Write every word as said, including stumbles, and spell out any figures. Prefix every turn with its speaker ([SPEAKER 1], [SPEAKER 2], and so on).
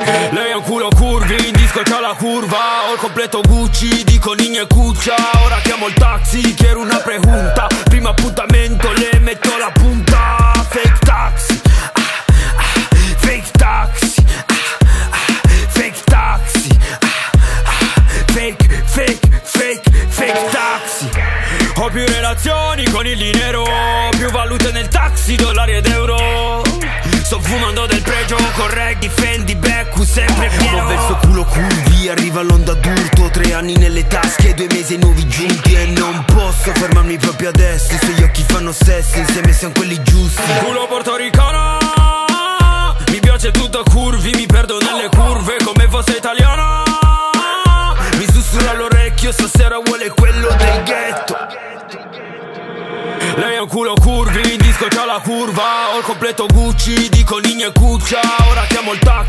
[SPEAKER 1] Lei ha un culo curvi, in disco c'ha la curva. Ho il completo Gucci, dico Nigna e Cuccia. Ora chiamo il taxi, chiedo una pregunta. Primo appuntamento, le metto la punta. Fake taxi, ah, ah, fake taxi, ah, ah, fake taxi, ah, ah, fake, fake, fake, fake taxi. Ho più relazioni con il dinero, più valute nel taxi, dollari ed euro. Sto fumando del pregio, correggi, Fendi, Beccu, sempre pieno. Ho verso culo curvi, arriva l'onda d'urto. Tre anni nelle tasche, due mesi ai nuovi giunti. E non posso fermarmi proprio adesso. Se gli occhi fanno sesso, insieme siamo quelli giusti. Culo portoricano, mi piace tutto curvi, mi perdo nelle curve come fosse italiano. Mi sussurra all'orecchio, stasera vuole quello del ghetto. Lei ha un culo curvi, in disco c'ha la curva. Ho il completo Gucci, dico Nigna e Cuccia. Ora chiamo il taxi.